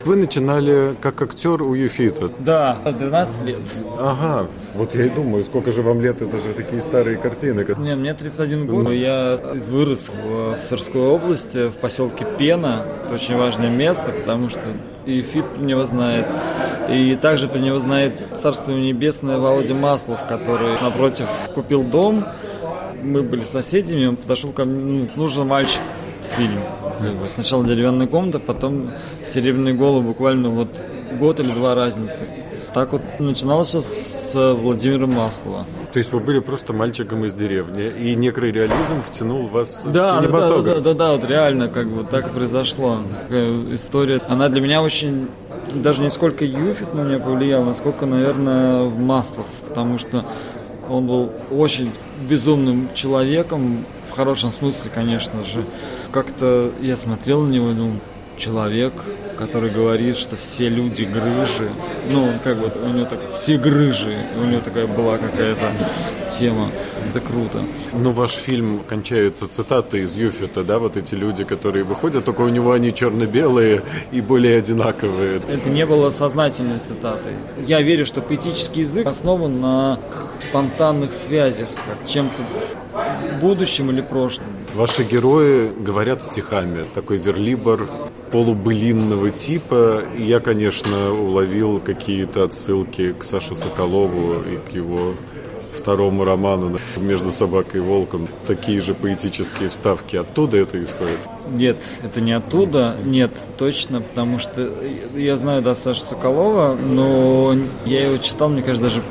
Вы начинали как актер у Юфита? Да, 12 лет. Ага, вот я и думаю, сколько же вам лет, это же такие старые картины. Не, мне 31 год. Я вырос в Тверской области, в поселке Пена. Это очень важное место, потому что и Юфит про него знает. И также про него знает Царство Небесное Володя Маслов, который напротив купил дом. Мы были соседями, он подошел ко мне, нужен мальчик, фильм. Сначала «Деревянная комната», потом «Серебряные головы», буквально вот год или два разницы. Так вот начиналось все с Владимира Маслова. То есть вы были просто мальчиком из деревни, и некий реализм втянул вас в кинематограф? Да, вот реально как бы так и произошло. История, она для меня очень, даже не сколько Юфит на меня повлиял, насколько, наверное, Маслов, потому что он был очень безумным человеком, в хорошем смысле, конечно же. Как-то я смотрел на него и думал, человек, который говорит, что все люди грыжи. Ну, как бы у него так, все грыжи, у него такая была какая-то тема. Это круто. Ну, ваш фильм кончается цитатой из Юфита, да, вот эти люди, которые выходят, только у него они черно-белые и более одинаковые. Это не было сознательной цитатой. Я верю, что поэтический язык основан на спонтанных связях, как чем-то будущем или прошлым. Ваши герои говорят стихами, такой верлибр полубылинного типа. И я, конечно, уловил какие-то отсылки к Саше Соколову и к его второму роману «Между собакой и волком». Такие же поэтические вставки. Оттуда это исходит? Нет, это не оттуда. Нет, точно, потому что я знаю, да, Сашу Соколова, но я его читал, мне кажется, даже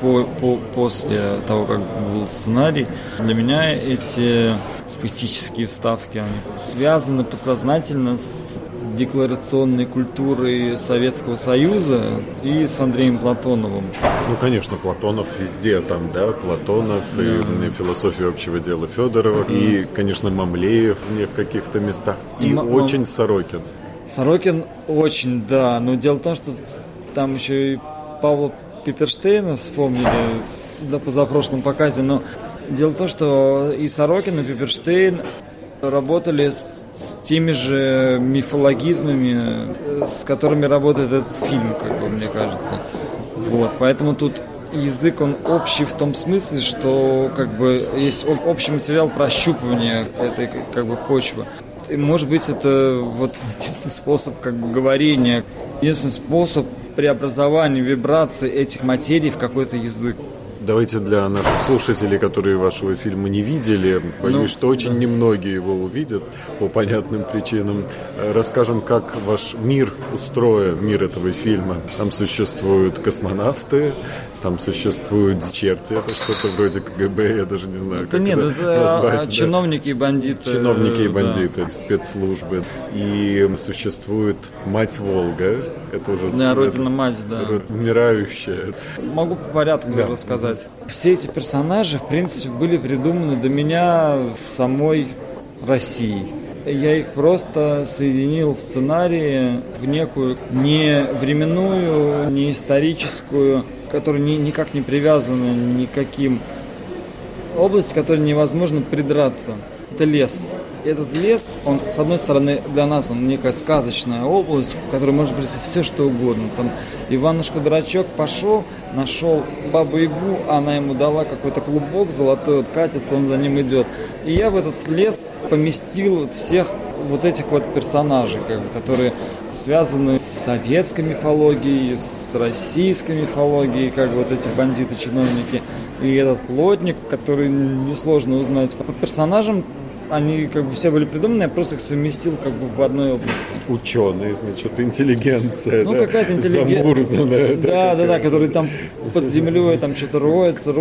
после того, как был сценарий. Для меня эти поэтические вставки, они связаны подсознательно с декларационной культурой Советского Союза и с Андреем Платоновым. Ну, конечно, Платонов везде там, да, Платонов и философия общего дела Федорова, и, конечно, Мамлеев в каких-то местах, и очень Сорокин. Сорокин очень, да, но дело в том, что там еще и Павла Пепперштейна вспомнили на позапрошлом показе, но дело в том, что и Сорокин, и Пепперштейн работали с теми же мифологизмами, с которыми работает этот фильм, как бы, мне кажется. Вот, поэтому тут язык, он общий в том смысле, что как бы есть общий материал прощупывания этой как бы почвы. И, может быть, это вот единственный способ как бы говорения, единственный способ преобразования вибраций этих материй в какой-то язык. Давайте для наших слушателей, которые вашего фильма не видели, боюсь, что очень немногие его увидят по понятным причинам, расскажем, как ваш мир устроен, мир этого фильма. Там существуют космонавты, там существуют черти, это что-то вроде КГБ, я даже не знаю, как это назвать. Да. Чиновники и бандиты. Чиновники и бандиты, да. Спецслужбы. И существует мать Волга, это уже... Да, родина-мать, да. Умирающая. Могу по порядку рассказать. Все эти персонажи, в принципе, были придуманы до меня в самой России. Я их просто соединил в сценарии в некую не временную, не историческую, которая никак не привязана никаким область, к которой невозможно придраться. Это лес. Этот лес, он, с одной стороны, для нас он некая сказочная область, в которой может быть все что угодно. Там Иванушка-дурачок пошел, нашел Бабу-Ягу, она ему дала какой-то клубок золотой, вот катится, он за ним идет. И я в этот лес поместил всех вот этих вот персонажей, как бы, которые связаны с советской мифологией, с российской мифологией, как вот эти бандиты-чиновники. И этот плотник, который несложно узнать. По персонажам они как бы все были придуманы, я просто их совместил как бы в одной области. Ученые, значит, интеллигенция, ну, какая-то замурзанная. Да, которые там под землей там что-то роется.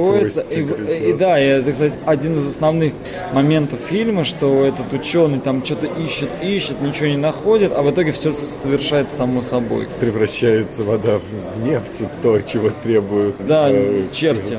И да, и это, кстати, один из основных моментов фильма, что этот ученый там что-то ищет, ничего не находит, а в итоге все совершается само собой. Превращается вода в нефть, то, чего требуют черти.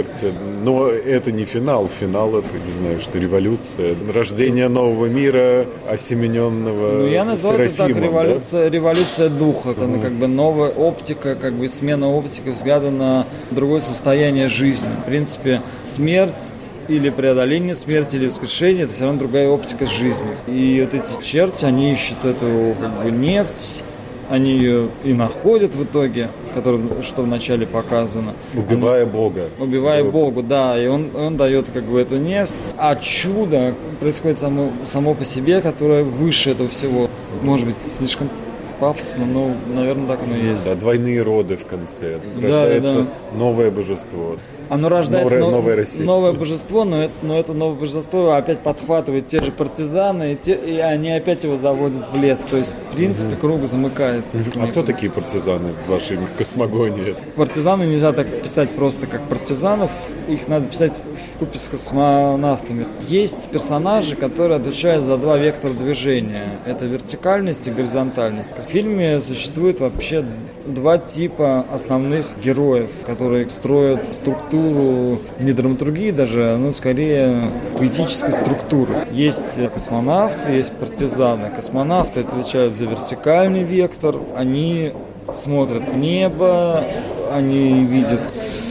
Но это не финал. Финал — это, не знаю, что революция, рождение нового мира, осемененного я назвал это так, да? революция духа. Это как бы новая оптика, как бы смена оптики, взгляда на другое состояние жизни. В принципе, смерть или преодоление смерти, или воскрешение — это все равно другая оптика жизни. И вот эти черти, они ищут эту как бы нефть, Они ее и находят в итоге, что вначале показано. Убивая Бога. Убивая Бога, да. И он дает как бы эту нефть. А чудо происходит само по себе, которое выше этого всего. Может быть, слишком пафосно, но, наверное, так оно и есть. Да, двойные роды в конце. Рождается новое божество. Оно рождается новая Россия. Новое божество, но это новое божество опять подхватывает те же партизаны, и они опять его заводят в лес. То есть, в принципе, круг замыкается. А кто такие партизаны в вашей космогонии? Партизаны нельзя так писать просто как партизанов. Их надо писать вкупе с космонавтами. Есть персонажи, которые отвечают за два вектора движения. Это вертикальность и горизонтальность. В фильме существует вообще два типа основных героев, которые строят структуру не драматургии даже, но скорее поэтической структуры. Есть космонавты, есть партизаны. Космонавты отвечают за вертикальный вектор, они смотрят в небо, они видят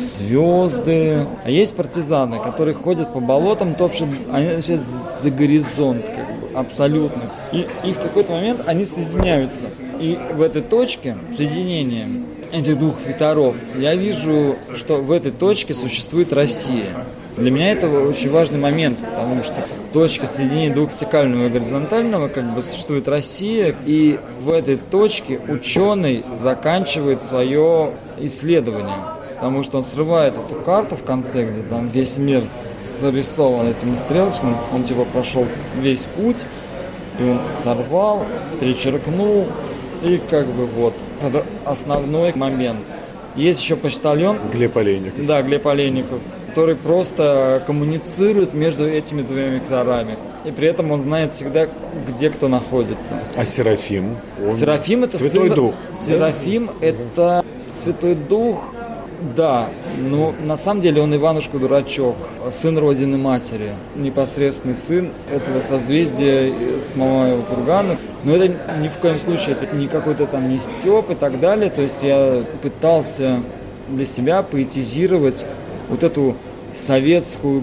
звезды. А есть партизаны, которые ходят по болотам, топчут, они отвечают за горизонт, как бы, абсолютно. И в какой-то момент они соединяются. И в этой точке соединения этих двух векторов я вижу, что в этой точке существует Россия. Для меня это очень важный момент, потому что точка соединения двух вертикального и горизонтального как бы существует Россия, и в этой точке ученый заканчивает свое исследование. Потому что он срывает эту карту в конце, где там весь мир зарисован этими стрелочками, он типа прошел весь путь, и он сорвал, перечеркнул, и как бы вот, это основной момент. Есть еще почтальон. Глеб Олейников. Да, Глеб Олейников, который просто коммуницирует между этими двумя векторами. И при этом он знает всегда, где кто находится. А Серафим? Серафим это Святой Дух. Серафим это Святой Дух. Да, но на самом деле он Иванушка-дурачок, сын Родины Матери, непосредственный сын этого созвездия с Мамаева кургана. Но это ни в коем случае, это не какой-то там не стёб и так далее. То есть я пытался для себя поэтизировать вот эту советскую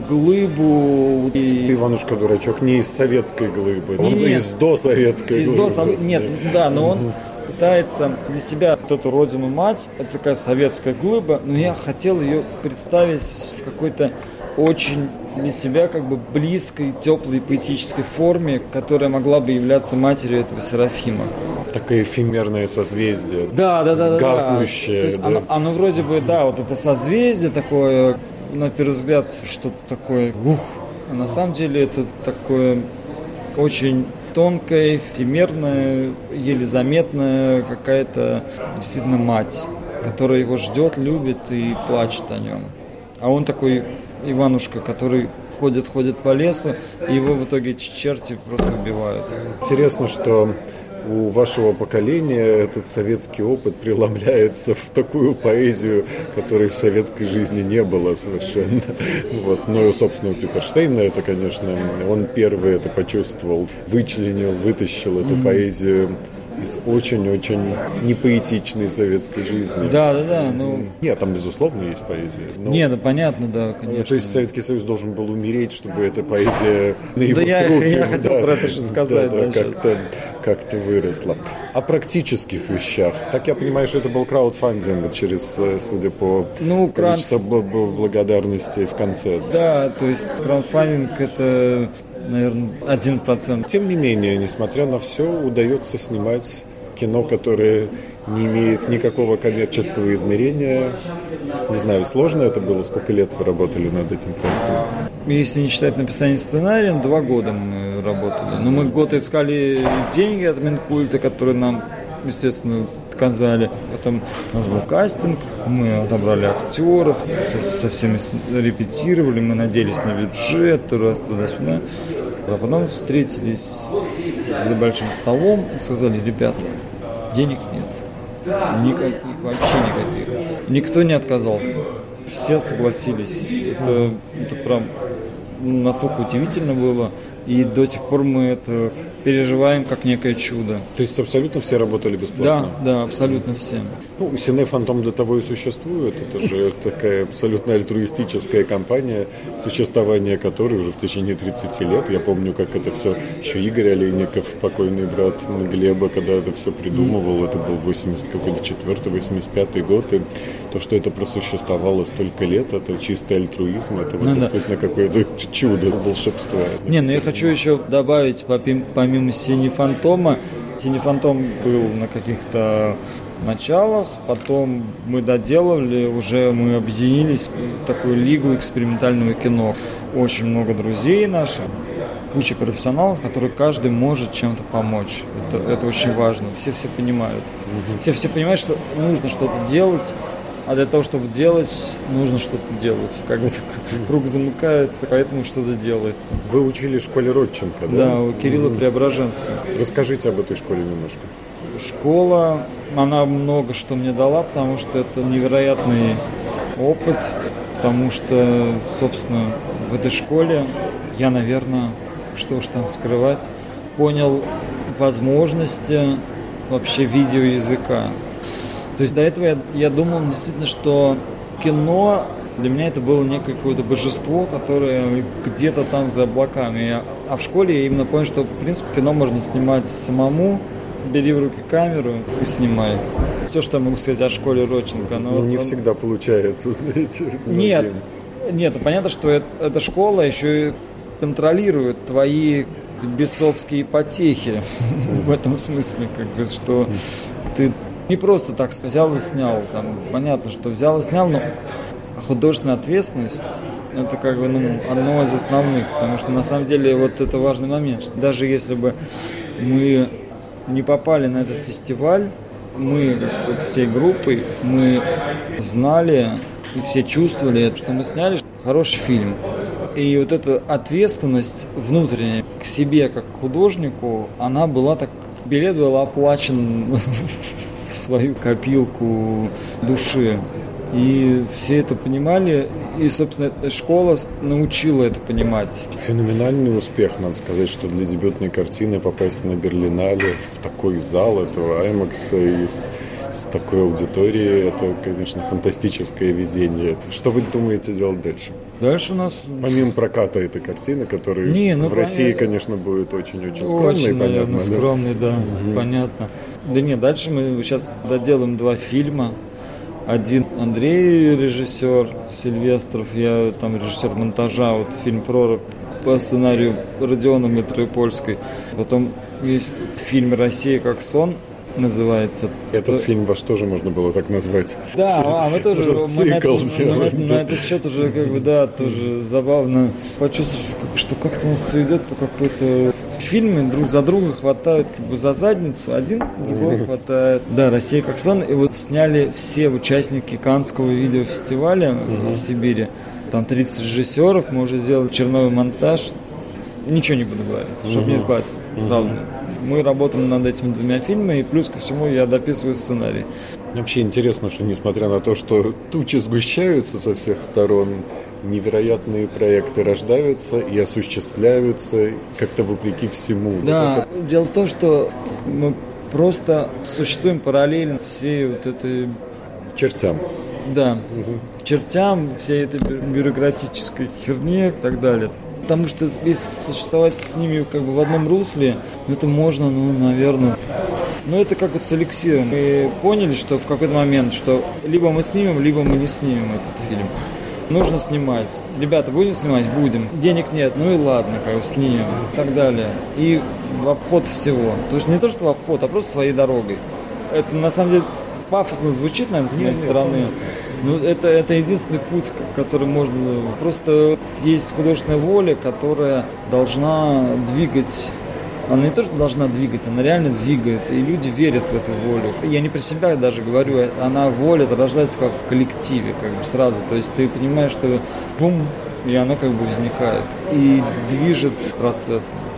глыбу. Иванушка-дурачок не из советской глыбы, он из досоветской глыбы. Нет, да, но он пытается для себя вот эту родину-мать, это такая советская глыба, но я хотел ее представить в какой-то очень для себя как бы близкой, теплой, поэтической форме, которая могла бы являться матерью этого Серафима. Такое эфемерное созвездие. Да. Гаснущее. То есть оно вроде бы, да, вот это созвездие такое, на первый взгляд, что-то такое, а на самом деле это такое очень тонкая, эфемерная, еле заметная какая-то действительно мать, которая его ждет, любит и плачет о нем. А он такой Иванушка, который ходит по лесу, и его в итоге эти черти просто убивают. Интересно, что у вашего поколения этот советский опыт преломляется в такую поэзию, которой в советской жизни не было совершенно. Вот. Ну, собственно, у Пепперштейна это, конечно, он первый это почувствовал, вычленил, вытащил эту поэзию из очень-очень непоэтичной советской жизни. Да. Нет, там, безусловно, есть поэзия. Нет, понятно, да, конечно. То есть Советский Союз должен был умереть, чтобы эта поэзия на его трупе... Я хотел про это же сказать. Как-то выросла. О практических вещах. Так я понимаю, что это был краудфандинг через, судя по количеству благодарности в конце. Да, то есть краудфандинг это... наверное, 1%. Тем не менее, несмотря на все, удается снимать кино, которое не имеет никакого коммерческого измерения. Не знаю, сложно это было? Сколько лет вы работали над этим проектом? Если не считать написание сценария, 2 года мы работали. Но мы год искали деньги от Минкульта, которые нам, естественно, отказали. Потом у нас был кастинг, мы отобрали актеров, со всеми репетировали, мы надеялись на бюджет, туда-сюда. А потом встретились за большим столом и сказали: ребята, денег нет. Никаких, вообще никаких. Никто не отказался. Все согласились. Это прям настолько удивительно было. И до сих пор мы это переживаем как некое чудо. То есть абсолютно все работали бесплатно? Да, абсолютно все. Ну, Сине Фантом для того и существует. Это же такая абсолютно альтруистическая компания, существование которой уже в течение 30 лет. Я помню, как это все, еще Игорь Олейников, покойный брат Глеба, когда это все придумывал, это был 84-85 год, и то, что это просуществовало столько лет, это чистый альтруизм, это действительно какое-то чудо, волшебство. Не, ну я хочу еще добавить, помимо Сине Фантома, Синий Фантом был на каких-то началах, потом мы доделали, уже мы объединились в такую лигу экспериментального кино. Очень много друзей наших, куча профессионалов, которые каждый может чем-то помочь. Это очень важно. Все понимают. Все понимают, что нужно что-то делать, а для того, чтобы делать, нужно что-то делать. Как бы так круг замыкается, поэтому что-то делается. Вы учились в школе Родченко, да? Да, у Кирилла Преображенского. Расскажите об этой школе немножко. Школа, она много что мне дала, потому что это невероятный опыт, потому что, собственно, в этой школе я, наверное, что уж там скрывать, понял возможности вообще видеоязыка. То есть до этого я думал действительно, что кино для меня это было некое какое-то божество, которое где-то там за облаками. А в школе я именно понял, что в принципе кино можно снимать самому. Бери в руки камеру и снимай. Все, что я могу сказать о школе Родченко. Не всегда получается, знаете. Нет, понятно, что эта школа еще и контролирует твои бесовские потехи. В этом смысле, что ты не просто так взял и снял. Там, понятно, что взял и снял, но художественная ответственность — это одно из основных, потому что на самом деле вот это важный момент, что даже если бы мы не попали на этот фестиваль, мы всей группой, мы знали и все чувствовали, что мы сняли хороший фильм. И вот эта ответственность внутренняя к себе как к художнику, она была так, билет был оплачен в свою копилку души. И все это понимали, и, собственно, школа научила это понимать. Феноменальный успех, надо сказать, что для дебютной картины попасть на Берлинале в такой зал этого IMAX с такой аудиторией, это, конечно, фантастическое везение. Что вы думаете делать дальше? Дальше у нас... Помимо проката этой картины, который в России, конечно, будет очень-очень скромный. Очень, наверное, скромный, да, понятно. Да нет, дальше мы сейчас доделаем 2 фильма. Один Андрей, режиссер Сильвестров, я там режиссер монтажа, вот фильм «Пророк» по сценарию Родиона Митроепольской. Потом есть фильм «Россия как сон», называется. Этот фильм ваш тоже можно было так назвать. Да, мы тоже цикл на этот счет уже тоже забавно почувствовать, что как-то у нас все идет по какой-то... Фильмы друг за друга хватают за задницу, один другого хватает. Да, «Россия как сон». И вот сняли все участники Каннского видеофестиваля в Сибири. Там 30 режиссеров, мы уже сделали черновой монтаж. Ничего не буду говорить, чтобы не сглазиться, правда. Мы работаем над этими 2 фильмами, и плюс ко всему я дописываю сценарий. Вообще интересно, что несмотря на то, что тучи сгущаются со всех сторон, невероятные проекты рождаются и осуществляются как-то вопреки всему. Да, дело в том, что мы просто существуем параллельно всей вот этой... Чертям. Да, чертям, всей этой бюрократической херне и так далее. Потому что если существовать с ними в одном русле, это можно, наверное... это как вот с эликсиром. Мы поняли, что в какой-то момент, что либо мы снимем, либо мы не снимем этот фильм. Нужно снимать. Ребята, будем снимать? Будем. Денег нет, и ладно, снимем и так далее. И в обход всего. То есть не то, что в обход, а просто своей дорогой. Это на самом деле пафосно звучит, наверное, с моей стороны. Но это единственный путь, который можно... Просто есть художественная воля, которая должна двигать... Она не то, что должна двигать, она реально двигает, и люди верят в эту волю. Я не про себя даже говорю, воля рождается как в коллективе, сразу. То есть ты понимаешь, что бум, и она возникает и движет процессом.